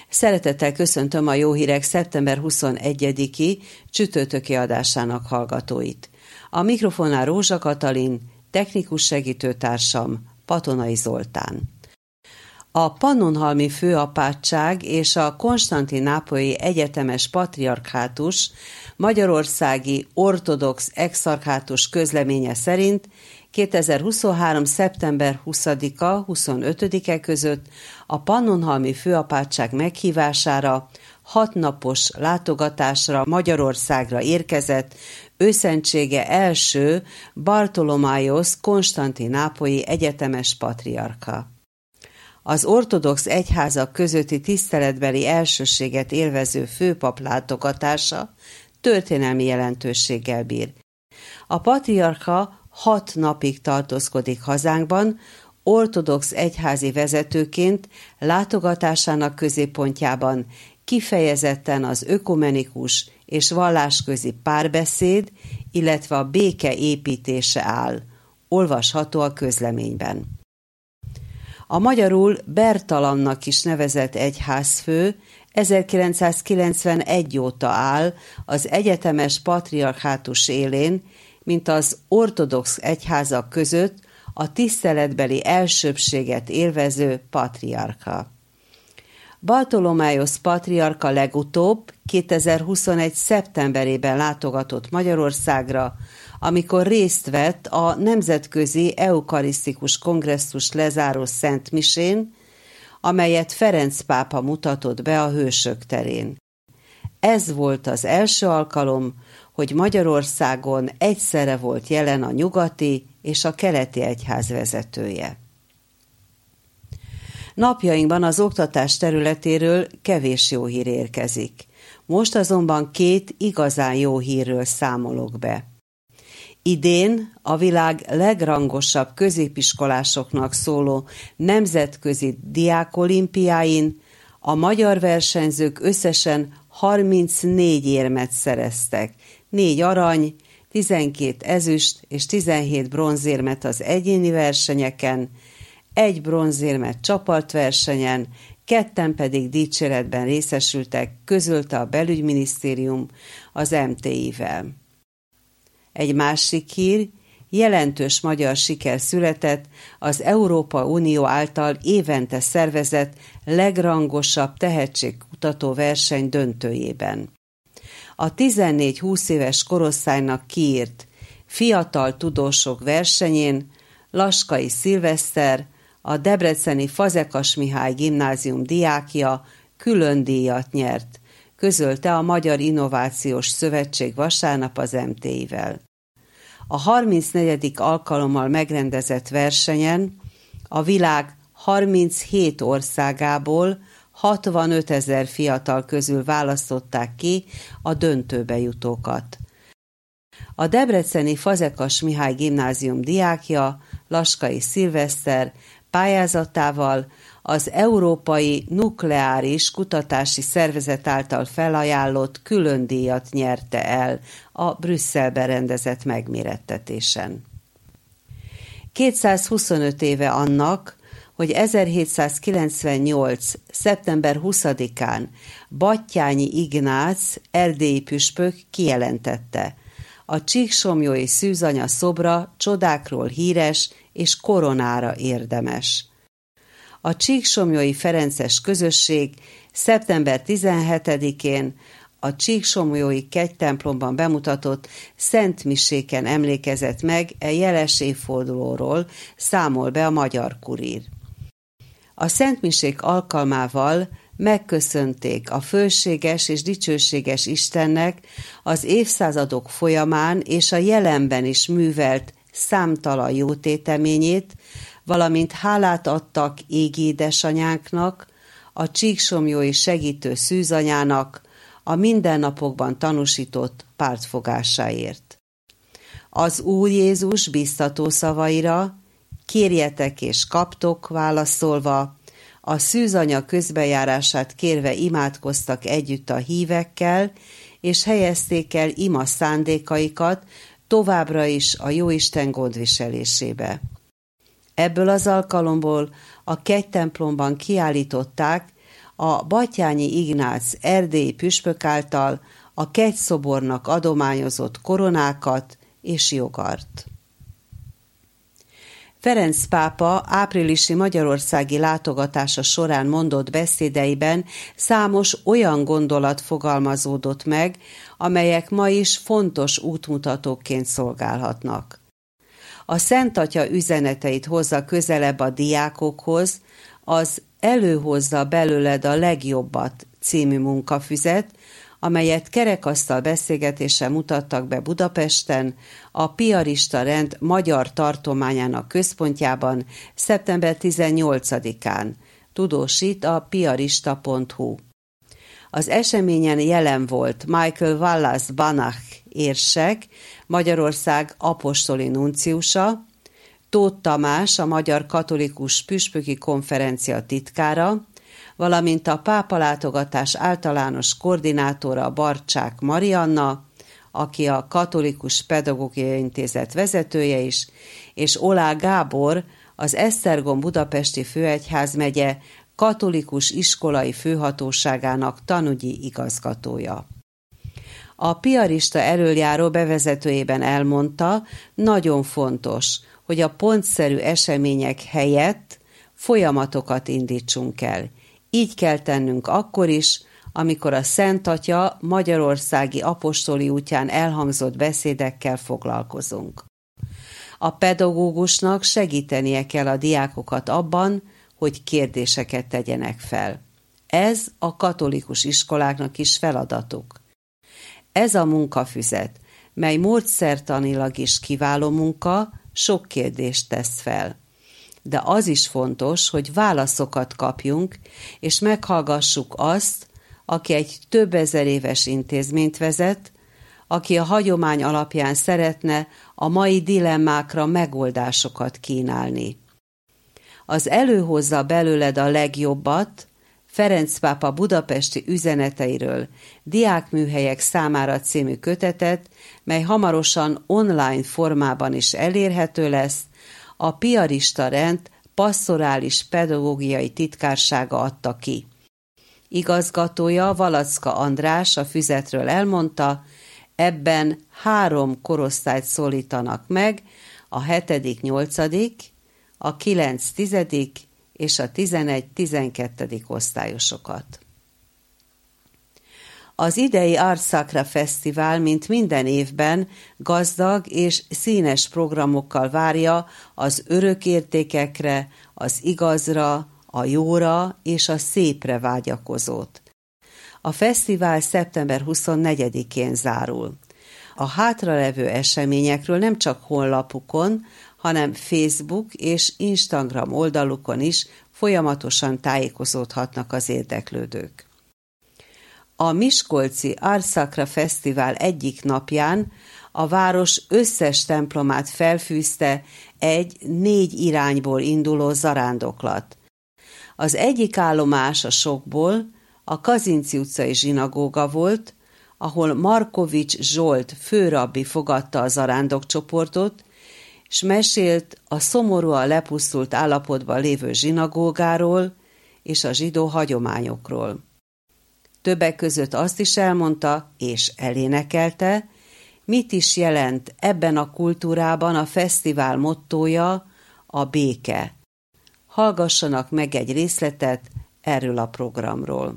Szeretettel köszöntöm a Jó Hírek szeptember 21-i csütörtöki adásának hallgatóit. A mikrofonnál Rózsa Katalin, technikus segítőtársam Patonai Zoltán. A Pannonhalmi Főapátság és a Konstantinápolyi Egyetemes Patriarchátus magyarországi ortodox exarchátus közleménye szerint 2023. szeptember 20-a 25-e között a Pannonhalmi Főapátság meghívására 6 napos látogatásra Magyarországra érkezett őszentsége első Bartolomájosz konstantinápolyi egyetemes patriarka. Az ortodox egyházak közötti tiszteletbeli elsőséget élvező főpap látogatása történelmi jelentőséggel bír. A patriarka 6 napig tartózkodik hazánkban, ortodox egyházi vezetőként látogatásának középpontjában kifejezetten az ökumenikus és vallásközi párbeszéd, illetve a béke építése áll. Olvasható a közleményben. A magyarul Bertalannak is nevezett egyházfő 1991 óta áll az egyetemes patriarchátus élén, mint az ortodox egyházak között a tiszteletbeli elsőbbséget élvező patriarka. Bartolomájosz patriarka legutóbb 2021. szeptemberében látogatott Magyarországra, amikor részt vett a Nemzetközi Eukarisztikus Kongresszus lezáró Szent Misén, amelyet Ferenc pápa mutatott be a Hősök terén. Ez volt az első alkalom, hogy Magyarországon egyszerre volt jelen a nyugati és a keleti egyház vezetője. Napjainkban az oktatás területéről kevés jó hír érkezik. Most azonban 2 igazán jó hírről számolok be. Idén a világ legrangosabb középiskolásoknak szóló nemzetközi diákolimpiáin a magyar versenyzők összesen 34 érmet szereztek, 4 arany, 12 ezüst és 17 bronzérmet az egyéni versenyeken, 1 bronzérmet csapatversenyen, 2 pedig dicséretben részesültek, közölte a belügyminisztérium az MTI-vel. Egy másik hír, jelentős magyar siker született az Európai Unió által évente szervezett legrangosabb tehetségkutató verseny döntőjében. A 14-20 éves korosztálynak kiírt fiatal tudósok versenyén Laskai Szilveszter, a debreceni Fazekas Mihály gimnázium diákja külön díjat nyert, közölte a Magyar Innovációs Szövetség vasárnap az MTI-vel. A 34. alkalommal megrendezett versenyen a világ 37 országából 65 000 fiatal közül választották ki a döntőbe jutókat. A debreceni Fazekas Mihály gimnázium diákja, Laskai Szilveszter pályázatával az Európai Nukleáris Kutatási Szervezet által felajánlott külön díjat nyerte el a Brüsszelben rendezett megmérettetésen. 225 éve annak, hogy 1798. szeptember 20-án Batthyány Ignác erdélyi püspök kijelentette: a csíksomlyói szűzanya szobra csodákról híres és koronára érdemes. A csíksomlyói ferences közösség szeptember 17-én a csíksomlyói kegytemplomban bemutatott szentmiséken emlékezett meg jeles évfordulóról, számol be a Magyar Kurír. A szentmisék alkalmával megköszönték a fölséges és dicsőséges Istennek az évszázadok folyamán és a jelenben is művelt számtalan jótéteményét, valamint hálát adtak égi édesanyánknak, a csíksomlyói segítő szűzanyának, a mindennapokban tanúsított pártfogásáért. Az Úr Jézus biztató szavaira, kérjetek és kaptok válaszolva, a szűzanya közbejárását kérve imádkoztak együtt a hívekkel, és helyezték el ima szándékaikat továbbra is a Jóisten gondviselésébe. Ebből az alkalomból a kegytemplomban kiállították a Batthyányi Ignác erdélyi püspök által a kegyszobornak adományozott koronákat és jogart. Ferenc pápa áprilisi magyarországi látogatása során mondott beszédeiben számos olyan gondolat fogalmazódott meg, amelyek ma is fontos útmutatóként szolgálhatnak. A Szent Atya üzeneteit hozza közelebb a diákokhoz az Előhozza belőled a legjobbat című munkafüzet, amelyet kerekasztal beszélgetéssel mutattak be Budapesten, a Piarista Rend magyar tartományának központjában szeptember 18-án, tudósít a piarista.hu. Az eseményen jelen volt Michael Wallace Banach érsek, Magyarország apostoli nunciusa, Tóth Tamás, a Magyar Katolikus Püspöki Konferencia titkára, valamint a pápalátogatás általános koordinátora Barcsák Marianna, aki a Katolikus Pedagógiai Intézet vezetője is, és Olá Gábor, az Esztergom budapesti főegyházmegye katolikus iskolai főhatóságának tanügyi igazgatója. A piarista elöljáró bevezetőjében elmondta, nagyon fontos, hogy a pontszerű események helyett folyamatokat indítsunk el. Így kell tennünk akkor is, amikor a Szent Atya magyarországi apostoli útján elhangzott beszédekkel foglalkozunk. A pedagógusnak segítenie kell a diákokat abban, hogy kérdéseket tegyenek fel. Ez a katolikus iskoláknak is feladatuk. Ez a munkafüzet, mely módszertanilag is kiváló munka, sok kérdést tesz fel. De az is fontos, hogy válaszokat kapjunk, és meghallgassuk azt, aki egy több ezer éves intézményt vezet, aki a hagyomány alapján szeretne a mai dilemmákra megoldásokat kínálni. Az Előhozza belőled a legjobbat Ferenc pápa budapesti üzeneteiről diákműhelyek számára című kötetet, mely hamarosan online formában is elérhető lesz, a Piarista Rend pastorális pedagógiai titkársága adta ki. Igazgatója, Valacka András a füzetről elmondta, ebben 3 korosztályt szólítanak meg, a 7.-8., a 9.-10. és a 11.-12. osztályosokat. Az idei Art Sacra Fesztivál, mint minden évben, gazdag és színes programokkal várja az örök értékekre, az igazra, a jóra és a szépre vágyakozót. A fesztivál szeptember 24-én zárul. A hátralevő eseményekről nem csak honlapukon, hanem Facebook és Instagram oldalukon is folyamatosan tájékozódhatnak az érdeklődők. A miskolci Art Sacra Fesztivál egyik napján a város összes templomát felfűzte egy 4 irányból induló zarándoklat. Az egyik állomás a sokból a Kazinczy utcai zsinagóga volt, ahol Markovics Zsolt főrabbi fogadta a zarándokcsoportot, és mesélt a szomorúan lepusztult állapotban lévő zsinagógáról és a zsidó hagyományokról. Többek között azt is elmondta és elénekelte, mit is jelent ebben a kultúrában a fesztivál mottója, a béke. Hallgassanak meg egy részletet erről a programról.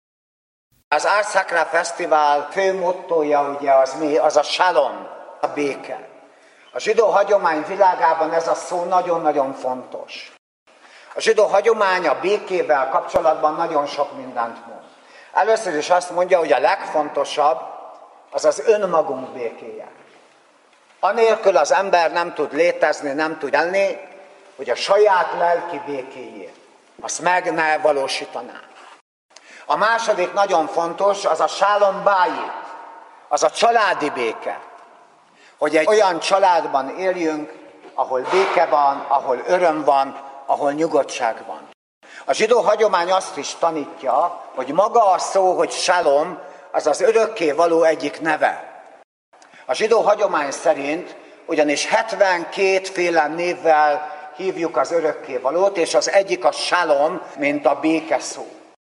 Az Art Sacra Fesztivál fő mottója ugye az a shalom, a béke. A zsidó hagyomány világában ez a szó nagyon-nagyon fontos. A zsidó hagyomány a békével kapcsolatban nagyon sok mindent mond. Először is azt mondja, hogy a legfontosabb az az önmagunk békéje. Anélkül az ember nem tud létezni, nem tud élni, hogy a saját lelki békéjét, azt meg ne valósítaná. A második nagyon fontos, az a shalom bayit, az a családi béke. Hogy egy olyan családban éljünk, ahol béke van, ahol öröm van, ahol nyugodtság van. A zsidó hagyomány azt is tanítja, hogy maga a szó, hogy shalom, az az örökkévaló egyik neve. A zsidó hagyomány szerint ugyanis 72 féle névvel hívjuk az örökkévalót, és az egyik a shalom, mint a béke szó.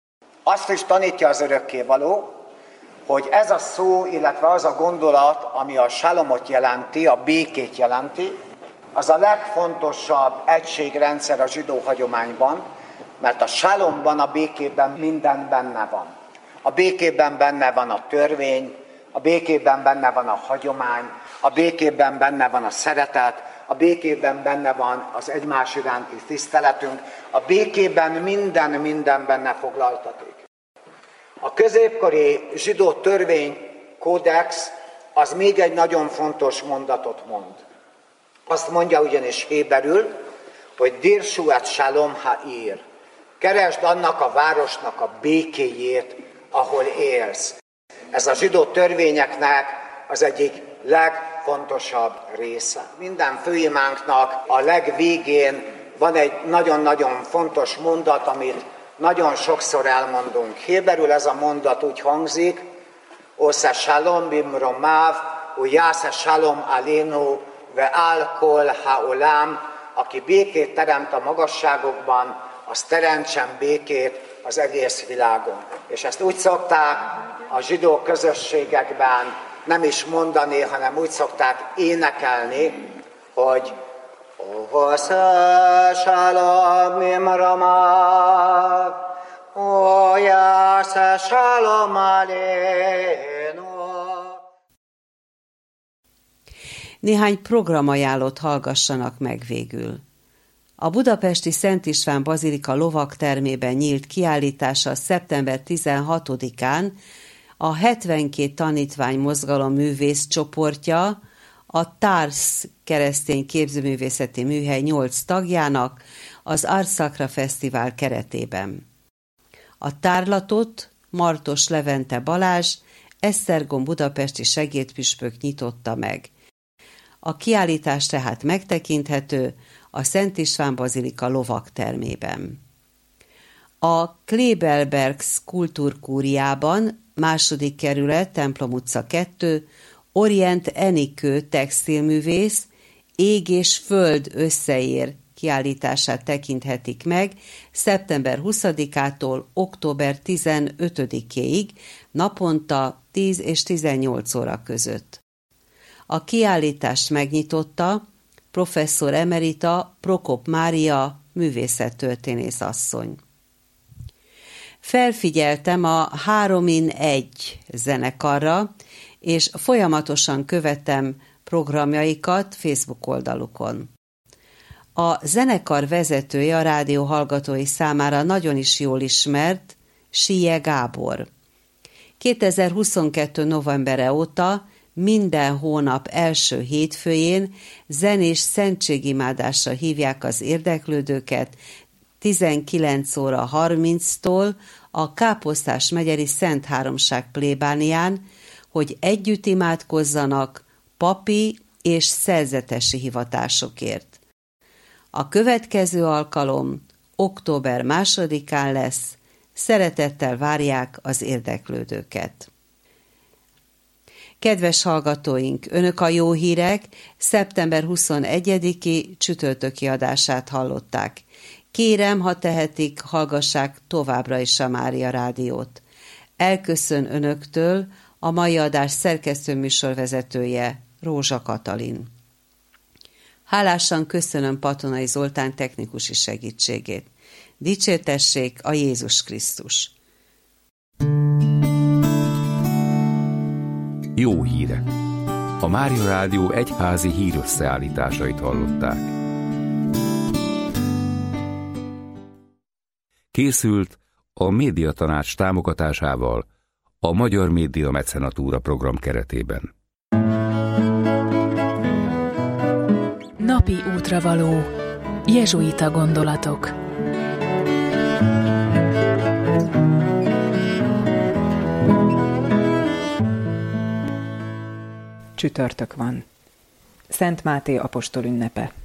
Azt is tanítja az örökkévaló, hogy ez a szó, illetve az a gondolat, ami a shalomot jelenti, a békét jelenti, az a legfontosabb egységrendszer a zsidó hagyományban, mert a shalomban, a békében minden benne van. A békében benne van a törvény, a békében benne van a hagyomány, a békében benne van a szeretet, a békében benne van az egymás iránti tiszteletünk, a békében minden benne foglaltatik. A középkori zsidó törvénykódex az még egy nagyon fontos mondatot mond. Azt mondja ugyanis héberül, hogy dirshu et shalom ha'ir. Keresd annak a városnak a békéjét, ahol élsz. Ez a zsidó törvényeknek az egyik legfontosabb része. Minden főimánknak a legvégén van egy nagyon-nagyon fontos mondat, amit nagyon sokszor elmondunk. Héberül ez a mondat úgy hangzik, Osze shalom bimromáv, ujásze shalom alénu, ve al kol haolam, aki békét teremt a magasságokban, az teremtsen békét az egész világon. És ezt úgy szokták a zsidó közösségekben nem is mondani, hanem úgy szokták énekelni, hogy Osze shalom bimromáv, ujásze shalom alénu. Néhány programajánlót hallgassanak meg végül. A budapesti Szent István Bazilika lovagtermében nyílt kiállítása szeptember 16-án a 72 tanítvány mozgalom művész csoportja a TARS keresztény képzőművészeti műhely 8 tagjának az Art Sacra Fesztivál keretében. A tárlatot Martos Levente Balázs, Esztergom budapesti segédpüspök nyitotta meg. A kiállítás tehát megtekinthető a Szent István Bazilika lovagtermében. A Klebelbergs kultúrkúriában, 2. kerület, Templom utca 2, Orient Enikő textilművész, Ég és föld összeér kiállítását tekinthetik meg szeptember 20-ától október 15-ig, naponta 10 és 18 óra között. A kiállítást megnyitotta professzor emerita Prokop Mária művészettörténész asszony. Felfigyeltem a 3-in-1 zenekarra, és folyamatosan követem programjaikat Facebook oldalukon. A zenekar vezetője a rádió hallgatói számára nagyon is jól ismert, Sie Gábor. 2022. novembere óta minden hónap első hétfőjén zenés szentségimádásra hívják az érdeklődőket 19 óra 30-tól a Káposztás megyeri Szent Háromság plébánián, hogy együtt imádkozzanak papi és szerzetesi hivatásokért. A következő alkalom október 2-án lesz, szeretettel várják az érdeklődőket. Kedves hallgatóink, önök a Jó Hírek szeptember 21-i csütörtöki adását hallották. Kérem, ha tehetik, hallgassák továbbra is a Mária Rádiót. Elköszön önöktől a mai adás szerkesztő műsorvezetője, Rózsa Katalin. Hálásan köszönöm Patonai Zoltán technikusi segítségét. Dicsértessék a Jézus Krisztus! Jó hírek! A Mária Rádió egyházi hírösszeállításait hallották. Készült a Médiatanács támogatásával a Magyar Média Mecenatúra program keretében. Napi útravaló. Jezsuita gondolatok. Csütörtök van. Szent Máté apostol ünnepe.